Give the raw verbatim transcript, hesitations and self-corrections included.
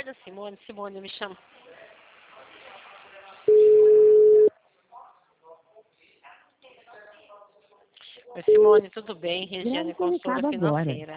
da Simone. Simone, me chama. Oi, Simone, tudo bem? Regiane, consultora financeira.